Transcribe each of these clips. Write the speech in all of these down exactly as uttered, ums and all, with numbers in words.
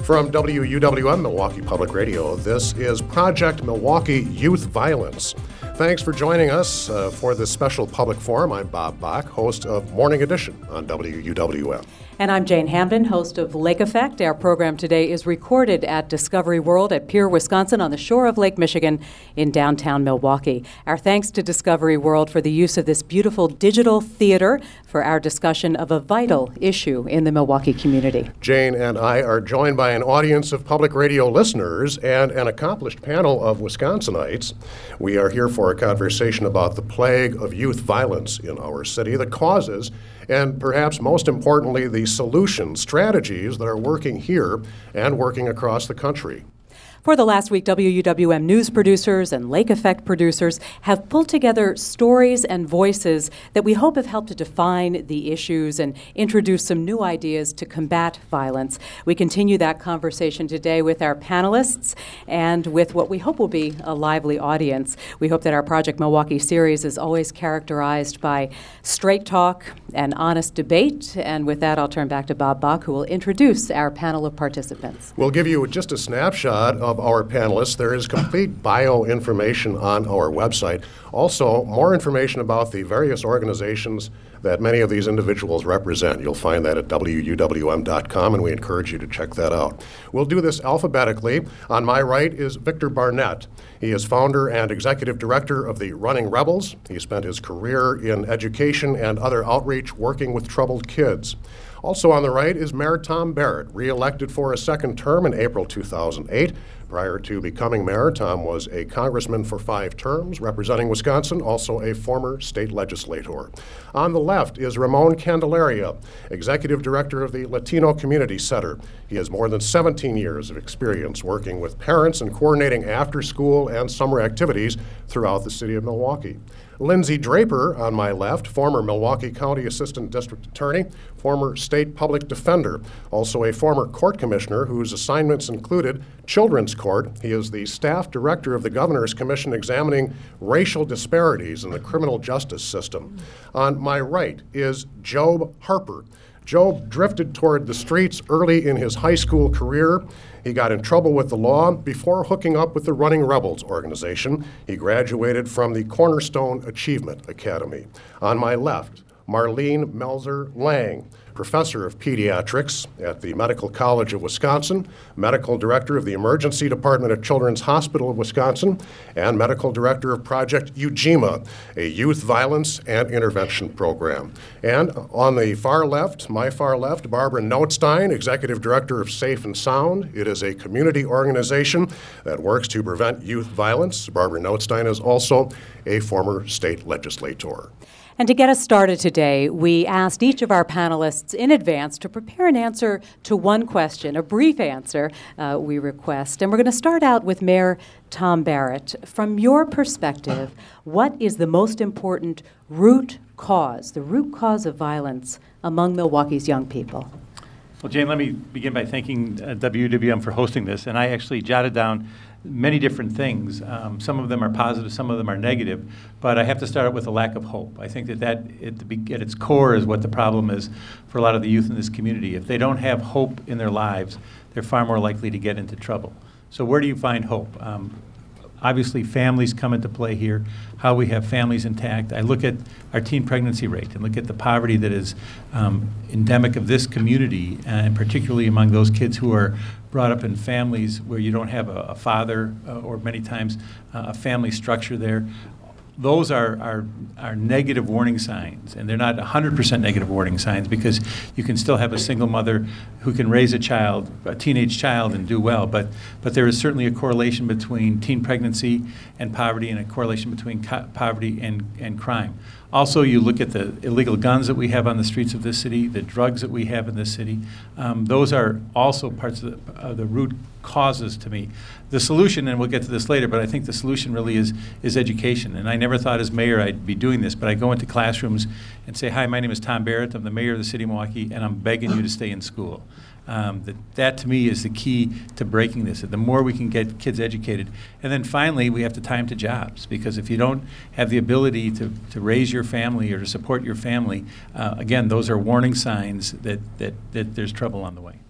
From W U W M Milwaukee Public Radio, this is Project Milwaukee Youth Violence. Thanks for joining us uh, for this special public forum. I'm Bob Bach, host of Morning Edition on W U W M. And I'm Jane Hamden, host of Lake Effect. Our program today is recorded at Discovery World at Pierre, Wisconsin, on the shore of Lake Michigan in downtown Milwaukee. Our thanks to Discovery World for the use of this beautiful digital theater for our discussion of a vital issue in the Milwaukee community. Jane and I are joined by an audience of public radio listeners and an accomplished panel of Wisconsinites. We are here for a conversation about the plague of youth violence in our city, the causes, and perhaps most importantly, the solutions, strategies that are working here and working across the country. For the last week, W U W M news producers and Lake Effect producers have pulled together stories and voices that we hope have helped to define the issues and introduce some new ideas to combat violence. We continue that conversation today with our panelists and with what we hope will be a lively audience. We hope that our Project Milwaukee series is always characterized by straight talk and honest debate. And with that, I'll turn back to Bob Bach, who will introduce our panel of participants. We'll give you just a snapshot of Of our panelists. There is complete bio information on our website. Also, more information about the various organizations that many of these individuals represent. You'll find that at W U W M dot com, and we encourage you to check that out. We'll do this alphabetically. On my right is Victor Barnett. He is founder and executive director of the Running Rebels. He spent his career in education and other outreach working with troubled kids. Also on the right is Mayor Tom Barrett, re-elected for a second term in April two thousand eight. Prior to becoming mayor, Tom was a congressman for five terms, representing Wisconsin, also a former state legislator. On the left is Ramon Candelaria, executive director of the Latino Community Center. He has more than seventeen years of experience working with parents and coordinating after-school and summer activities throughout the city of Milwaukee. Lindsay Draper, on my left, former Milwaukee County Assistant District Attorney, former state public defender, also a former court commissioner whose assignments included Children's Court. He is the staff director of the Governor's Commission examining racial disparities in the criminal justice system. On my right is Job Harper. Job drifted toward the streets early in his high school career. He got in trouble with the law before hooking up with the Running Rebels organization. He graduated from the Cornerstone Achievement Academy. On my left, Marlene Melzer Lang, professor of pediatrics at the Medical College of Wisconsin, medical director of the Emergency Department at Children's Hospital of Wisconsin, and medical director of Project UGIMA, a youth violence and intervention program. And on the far left, my far left, Barbara Notstein, executive director of Safe and Sound. It is a community organization that works to prevent youth violence. Barbara Notstein is also a former state legislator. And to get us started today, we asked each of our panelists in advance to prepare an answer to one question, a brief answer uh, we request. And we're going to start out with Mayor Tom Barrett. From your perspective, what is the most important root cause, the root cause of violence among Milwaukee's young people? Well, Jane, let me begin by thanking uh, W U W M for hosting this. And I actually jotted down many different things. Um, some of them are positive, some of them are negative, but I have to start out with a lack of hope. I think that that at, the, at its core is what the problem is for a lot of the youth in this community. If they don't have hope in their lives, they're far more likely to get into trouble. So where do you find hope? Um, Obviously, families come into play here, how we have families intact. I look at our teen pregnancy rate and look at the poverty that is um, endemic of this community, and particularly among those kids who are brought up in families where you don't have a, a father uh, or many times uh, a family structure there. Those are, are, are negative warning signs, and they're not one hundred percent negative warning signs, because you can still have a single mother who can raise a child, a teenage child, and do well, but, but there is certainly a correlation between teen pregnancy and poverty, and a correlation between co- poverty and, and crime. Also, you look at the illegal guns that we have on the streets of this city, the drugs that we have in this city. Um, those are also parts of the, uh, the root causes to me. The solution, and we'll get to this later, but I think the solution really is is education. And I never thought as mayor I'd be doing this, but I go into classrooms and say, hi, my name is Tom Barrett. I'm the mayor of the city of Milwaukee, and I'm begging you to stay in school. Um, that, that, to me, is the key to breaking this. The more we can get kids educated. And then finally, we have to tie them to jobs, because if you don't have the ability to, to raise your family or to support your family, uh, again, those are warning signs that, that, that there's trouble on the way.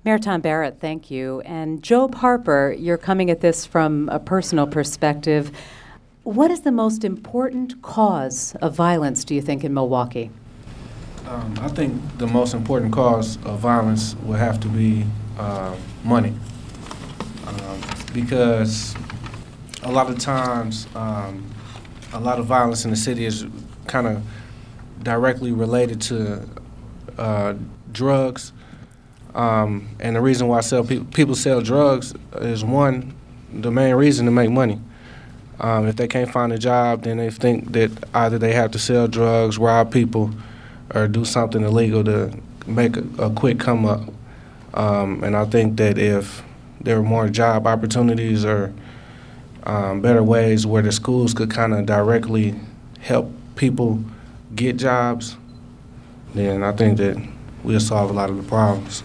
Mayor Tom Barrett, thank you. And Job Harper, you're coming at this from a personal perspective. What is the most important cause of violence, do you think, in Milwaukee? Um, I think the most important cause of violence will have to be uh, money. Um, because a lot of times, um, a lot of violence in the city is kind of directly related to uh, drugs. Um, and the reason why sell pe- people sell drugs is, one, the main reason to make money. Um, if they can't find a job, then they think that either they have to sell drugs, rob people, or do something illegal to make a, a quick come up. Um, and I think that if there were more job opportunities or um, better ways where the schools could kind of directly help people get jobs, then I think that we'll solve a lot of the problems.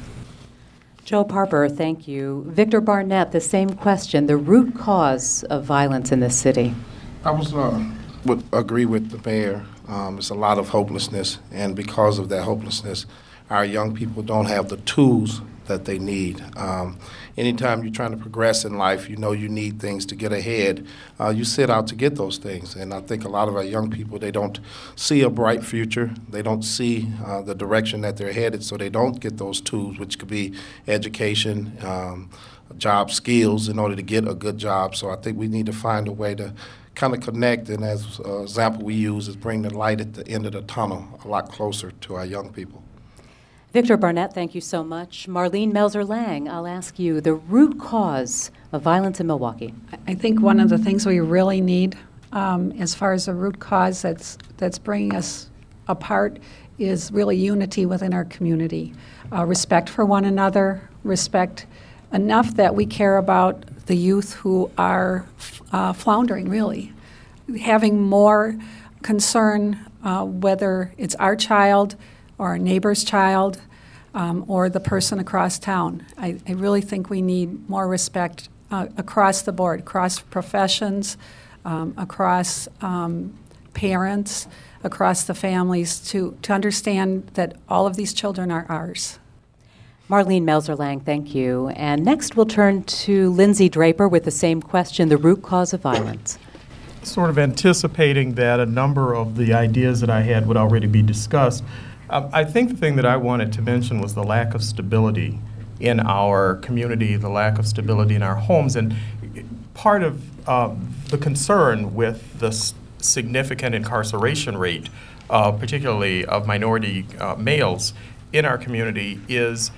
Job Harper, thank you. Victor Barnett, the same question, the root cause of violence in this city. I was uh, would agree with the mayor. Um, it's a lot of hopelessness, and because of that hopelessness, our young people don't have the tools that they need. Um, anytime you're trying to progress in life, you know you need things to get ahead. Uh, you set out to get those things, and I think a lot of our young people, they don't see a bright future. They don't see uh, the direction that they're headed, so they don't get those tools, which could be education, um, job skills in order to get a good job. So I think we need to find a way to kind of connect, and as an example we use is bring the light at the end of the tunnel a lot closer to our young people. Victor Barnett, thank you so much. Marlene Melzer-Lang, I'll ask you, the root cause of violence in Milwaukee. I think one of the things we really need, um, as far as the root cause that's that's bringing us apart, is really unity within our community. Uh, respect for one another, respect enough that we care about the youth who are uh, floundering, really. Having more concern, uh, whether it's our child or our neighbor's child, um, or the person across town. I, I really think we need more respect uh, across the board, across professions, um, across um, parents, across the families, to, to understand that all of these children are ours. Marlene Melzer-Lang, thank you. And next we'll turn to Lindsay Draper with the same question, the root cause of violence. Sort of anticipating that a number of the ideas that I had would already be discussed, Um, I think the thing that I wanted to mention was the lack of stability in our community, the lack of stability in our homes. And part of uh, the concern with the s- significant incarceration rate, uh, particularly of minority uh, males in our community, is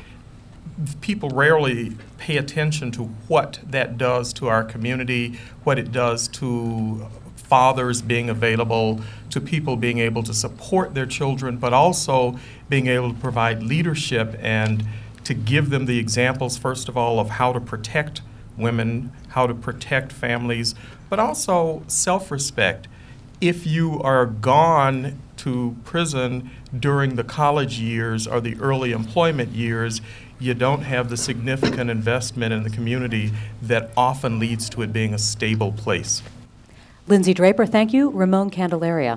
people rarely pay attention to what that does to our community, what it does to fathers being available, to people being able to support their children, but also being able to provide leadership and to give them the examples, first of all, of how to protect women, how to protect families, but also self-respect. If you are gone to prison during the college years or the early employment years, you don't have the significant investment in the community that often leads to it being a stable place. Lindsay Draper, thank you. Ramon Candelaria.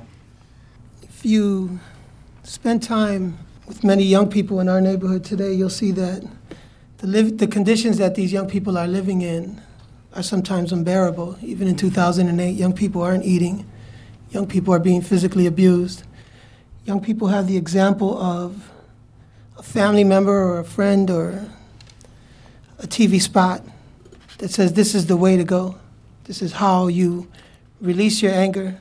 If you spend time with many young people in our neighborhood today, you'll see that the, live, the conditions that these young people are living in are sometimes unbearable. Even in two thousand eight, young people aren't eating. Young people are being physically abused. Young people have the example of a family member or a friend or a T V spot that says this is the way to go. This is how you release your anger.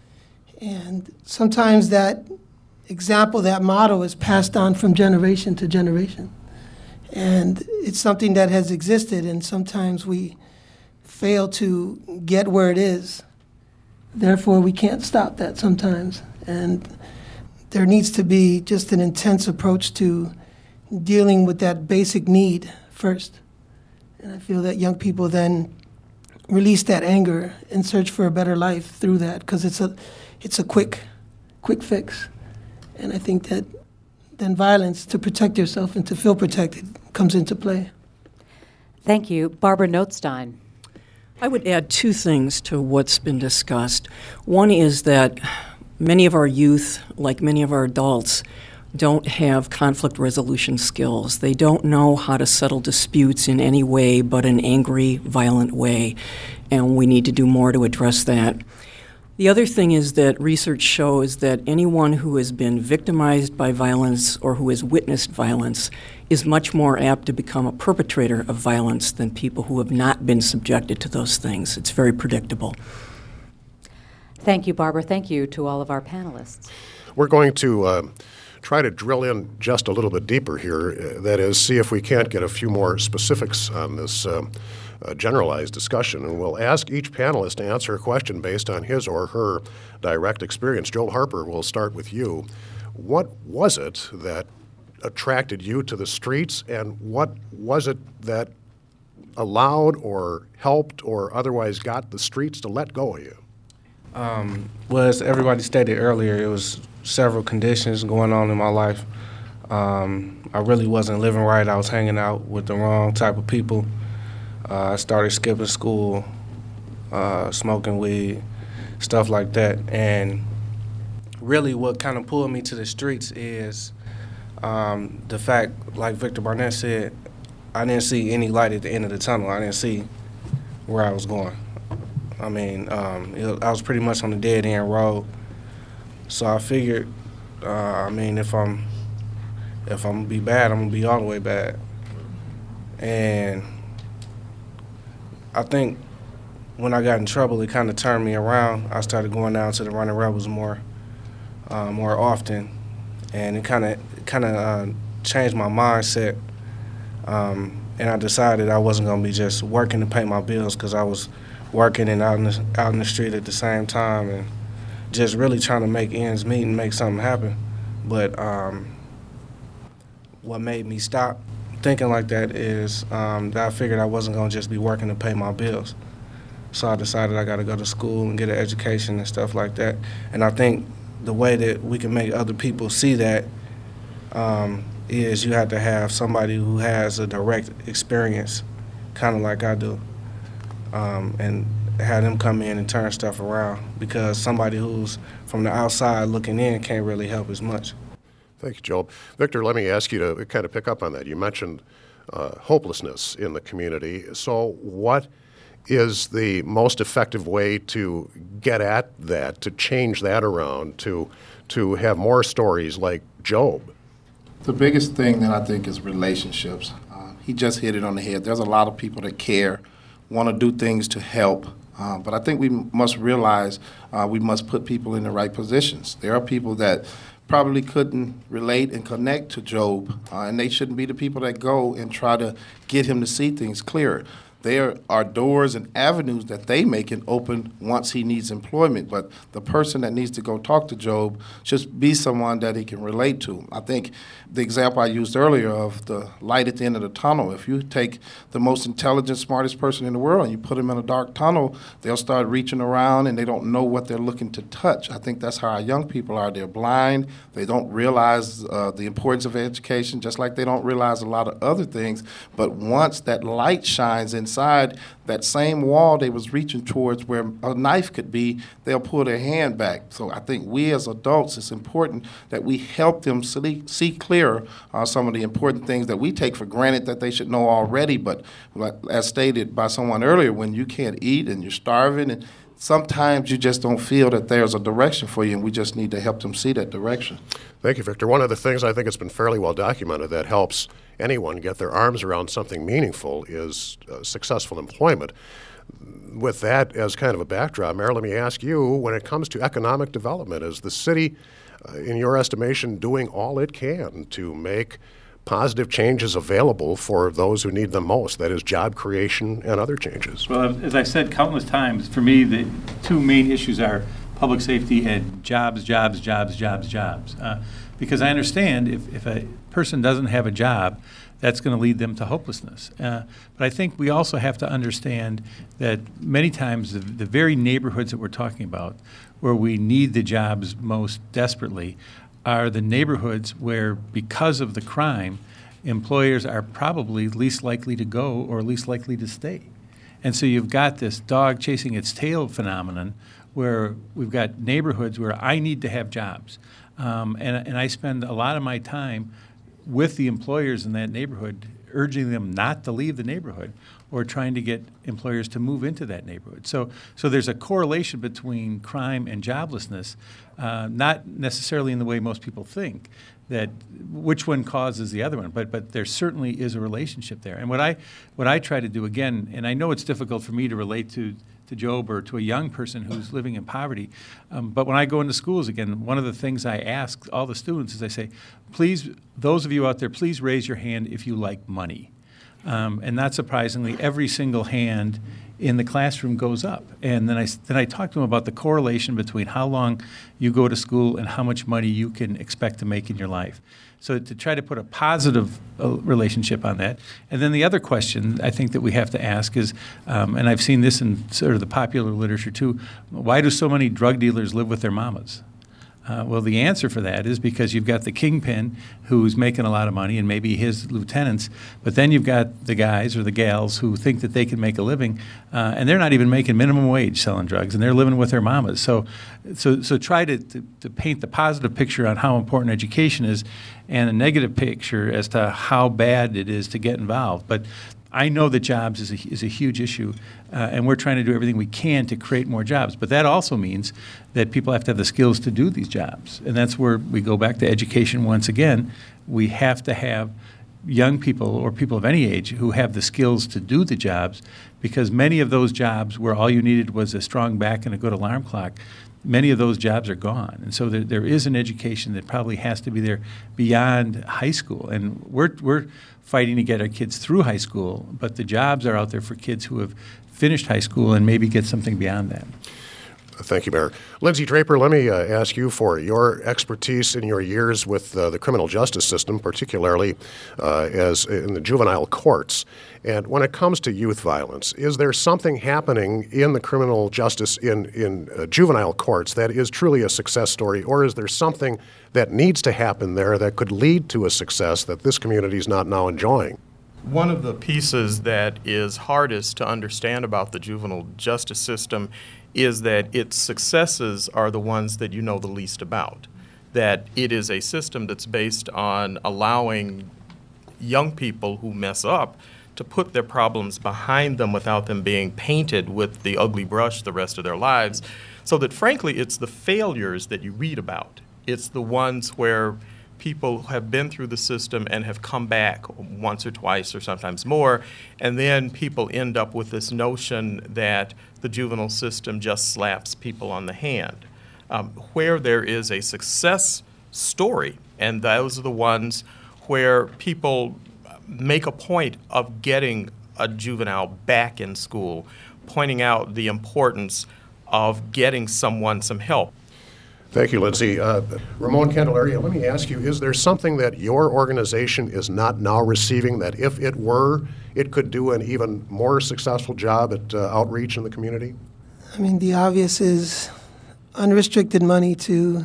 And sometimes that example, that model is passed on from generation to generation. And it's something that has existed, and sometimes we fail to get where it is. Therefore, we can't stop that sometimes. And there needs to be just an intense approach to dealing with that basic need first. And I feel that young people then release that anger and search for a better life through that, because it's a it's a quick quick fix. And I think that then violence, to protect yourself and to feel protected, comes into play. Thank you. Barbara Notstein. I would add two things to what's been discussed. One is that many of our youth, like many of our adults, don't have conflict resolution skills. They don't know how to settle disputes in any way but an angry, violent way, and we need to do more to address that. The other thing is that research shows that anyone who has been victimized by violence or who has witnessed violence is much more apt to become a perpetrator of violence than people who have not been subjected to those things. It's very predictable. Thank you, Barbara. Thank you to all of our panelists. We're going to uh, try to drill in just a little bit deeper here. Uh, that is, see if we can't get a few more specifics on this uh, uh, generalized discussion. And we'll ask each panelist to answer a question based on his or her direct experience. Joel Harper, we'll start with you. What was it that attracted you to the streets, and what was it that allowed or helped or otherwise got the streets to let go of you? Um, well, as everybody stated earlier, it was several conditions going on in my life. Um, I really wasn't living right. I was hanging out with the wrong type of people. Uh, I started skipping school, uh, smoking weed, stuff like that. And really what kind of pulled me to the streets is um, the fact, like Victor Barnett said, I didn't see any light at the end of the tunnel. I didn't see where I was going. I mean, um, it, I was pretty much on the dead-end road. So I figured, uh, I mean, if I'm if I'm gonna be bad, I'm gonna be all the way bad. And I think when I got in trouble, it kind of turned me around. I started going down to the Running Rebels more, uh, more often, and it kind of kind of uh, changed my mindset. Um, and I decided I wasn't gonna be just working to pay my bills, because I was working and out in the out in the street at the same time, and just really trying to make ends meet and make something happen. But um, what made me stop thinking like that is um, that I figured I wasn't gonna just be working to pay my bills. So I decided I got to go to school and get an education and stuff like that. And I think the way that we can make other people see that um, is you have to have somebody who has a direct experience, kind of like I do. Um, and have them come in and turn stuff around, because somebody who's from the outside looking in can't really help as much. Thank you, Joel. Victor, let me ask you to kind of pick up on that. You mentioned uh, hopelessness in the community. So what is the most effective way to get at that, to change that around, to to have more stories like Job? The biggest thing that I think is relationships. Uh, he just hit it on the head. There's a lot of people that care, want to do things to help. Uh, but I think we must realize uh, we must put people in the right positions. There are people that probably couldn't relate and connect to Job, uh, and they shouldn't be the people that go and try to get him to see things clearer. There are doors and avenues that they make and open once he needs employment, but the person that needs to go talk to Job should be someone that he can relate to. I think the example I used earlier of the light at the end of the tunnel, if you take the most intelligent, smartest person in the world and you put them in a dark tunnel, they'll start reaching around and they don't know what they're looking to touch. I think that's how our young people are. They're blind. They don't realize uh, the importance of education, just like they don't realize a lot of other things. But once that light shines inside that same wall they was reaching towards where a knife could be, they'll pull their hand back. So I think we as adults, it's important that we help them see, see clearer uh, some of the important things that we take for granted that they should know already. But as stated by someone earlier, when you can't eat and you're starving, and sometimes you just don't feel that there's a direction for you, and we just need to help them see that direction. Thank you, Victor. One of the things I think has been fairly well documented that helps anyone get their arms around something meaningful is uh, successful employment. With that as kind of a backdrop, Mayor, let me ask you, when it comes to economic development, is the city, uh, in your estimation, doing all it can to make positive changes available for those who need them most, that is job creation and other changes? Well, as I've said countless times, for me, the two main issues are public safety and jobs, jobs, jobs, jobs, jobs. Uh, because I understand if, if a person doesn't have a job, that's going to lead them to hopelessness. Uh, but I think we also have to understand that many times the, the very neighborhoods that we're talking about, where we need the jobs most desperately, are the neighborhoods where, because of the crime, employers are probably least likely to go or least likely to stay. And so you've got this dog chasing its tail phenomenon where we've got neighborhoods where I need to have jobs. Um, and, and I spend a lot of my time with the employers in that neighborhood, urging them not to leave the neighborhood or trying to get employers to move into that neighborhood. So, so there's a correlation between crime and joblessness, uh, not necessarily in the way most people think, that which one causes the other one, but but there certainly is a relationship there. And what I what I try to do, again, and I know it's difficult for me to relate to to Job or to a young person who's living in poverty, um, but when I go into schools, again, one of the things I ask all the students is I say, please, those of you out there, please raise your hand if you like money. Um, and not surprisingly, every single hand in the classroom goes up. And then I, then I talk to them about the correlation between how long you go to school and how much money you can expect to make in your life. So to try to put a positive uh, relationship on that. And then the other question I think that we have to ask is, um, and I've seen this in sort of the popular literature too, why do so many drug dealers live with their mamas? Uh, well, the answer for that is because you've got the kingpin who's making a lot of money and maybe his lieutenants, but then you've got the guys or the gals who think that they can make a living, uh, and they're not even making minimum wage selling drugs, and they're living with their mamas. So so, so try to, to, to paint the positive picture on how important education is and a negative picture as to how bad it is to get involved. But I know that jobs is a, is a huge issue, uh, and we're trying to do everything we can to create more jobs. But that also means that people have to have the skills to do these jobs. And that's where we go back to education once again. We have to have young people or people of any age who have the skills to do the jobs, because many of those jobs where all you needed was a strong back and a good alarm clock, many of those jobs are gone. And so there, there is an education that probably has to be there beyond high school. And we're we're fighting to get our kids through high school, but the jobs are out there for kids who have finished high school and maybe get something beyond that. Thank you, Mayor. Lindsay Draper, let me uh, ask you for your expertise in your years with uh, the criminal justice system, particularly uh, as in the juvenile courts. And when it comes to youth violence, is there something happening in the criminal justice in, in uh, juvenile courts that is truly a success story, or is there something that needs to happen there that could lead to a success that this community is not now enjoying? One of the pieces that is hardest to understand about the juvenile justice system is that its successes are the ones that you know the least about. That it is a system that's based on allowing young people who mess up to put their problems behind them without them being painted with the ugly brush the rest of their lives. So that frankly, it's the failures that you read about. It's the ones where people have been through the system and have come back once or twice or sometimes more, and then people end up with this notion that the juvenile system just slaps people on the hand. Um, where there is a success story, and those are the ones where people make a point of getting a juvenile back in school, pointing out the importance of getting someone some help. Thank you, Lindsay. Uh, Ramon Candelaria, let me ask you, is there something that your organization is not now receiving that if it were, it could do an even more successful job at uh, outreach in the community? I mean, the obvious is unrestricted money to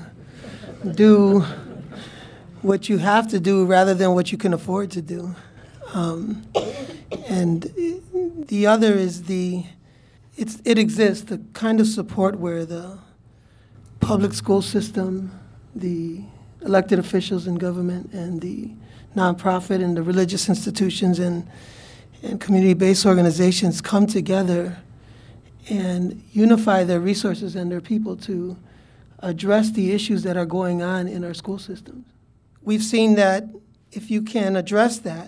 do what you have to do rather than what you can afford to do. Um, and the other is the, it's, it exists, the kind of support where the public school system, the elected officials in government, and the nonprofit and the religious institutions and, and community-based organizations come together and unify their resources and their people to address the issues that are going on in our school systems. We've seen that if you can address that,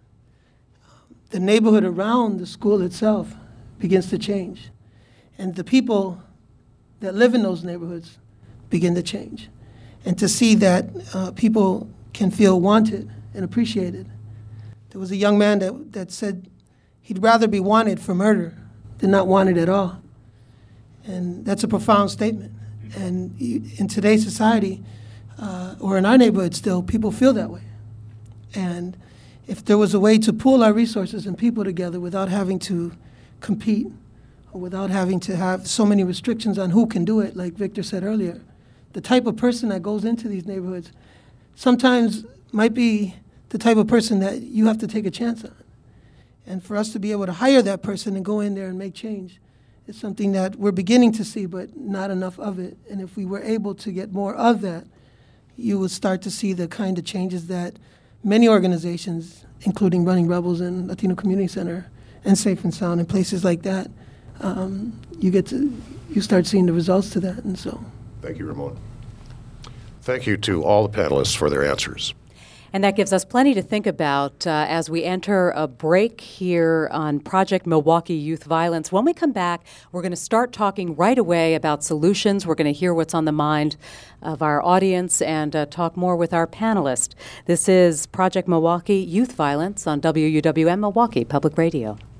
the neighborhood around the school itself begins to change. And the people that live in those neighborhoods begin to change. And to see that uh, people can feel wanted and appreciated. There was a young man that, that said he'd rather be wanted for murder than not wanted at all. And that's a profound statement. And in today's society, uh, or in our neighborhood still, people feel that way. And if there was a way to pool our resources and people together without having to compete, or without having to have so many restrictions on who can do it, like Victor said earlier, the type of person that goes into these neighborhoods sometimes might be the type of person that you have to take a chance on. And for us to be able to hire that person and go in there and make change is something that we're beginning to see, but not enough of it. And if we were able to get more of that, you will start to see the kind of changes that many organizations, including Running Rebels and Latino Community Center and Safe and Sound and places like that, um, you get to, you start seeing the results to that. And so, Thank you, Ramon. Thank you to all the panelists for their answers. And that gives us plenty to think about uh, as we enter a break here on Project Milwaukee Youth Violence. When we come back, we're going to start talking right away about solutions. We're going to hear what's on the mind of our audience and uh, talk more with our panelists. This is Project Milwaukee Youth Violence on W U W M Milwaukee Public Radio.